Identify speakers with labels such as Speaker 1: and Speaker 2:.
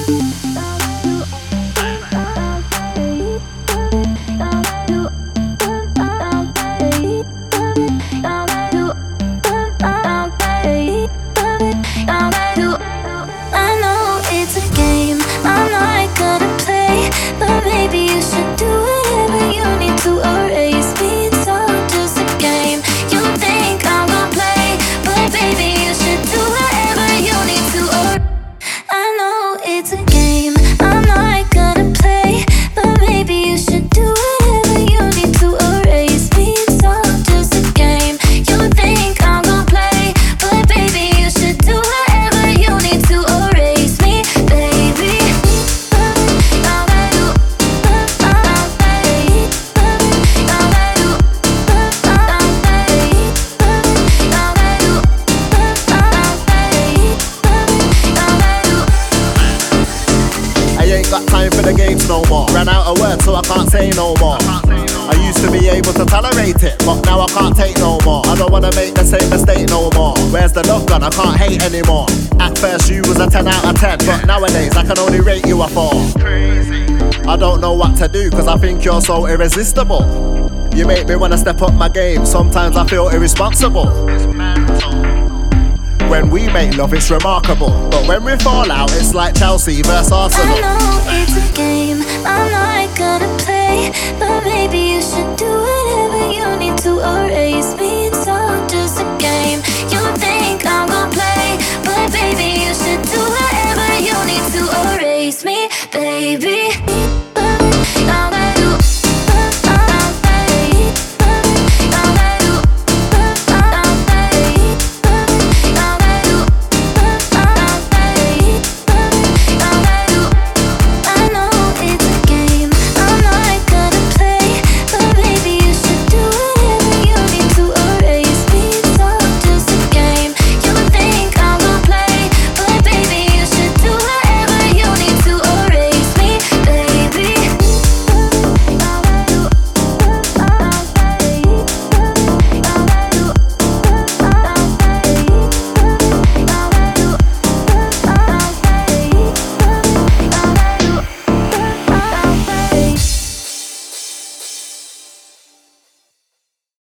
Speaker 1: No more. Ran out of words, so I can't say no more. I used to be able to tolerate it, but now I can't take no more. I don't wanna make the same mistake no more. Where's the love gone? I can't hate anymore. At first you was a 10 out of 10, but nowadays I can only rate you a 4. I don't know what to do, cause I think you're so irresistible. You make me wanna step up my game, sometimes I feel irresponsible. When we make love, it's remarkable, but when we fall out, it's like Chelsea versus Arsenal.
Speaker 2: I know it's a game, I'm not gonna play, but maybe you should do whatever you need to erase me. It's all just a game. You think I'm gonna play, but baby, you should do whatever you need to erase me, baby.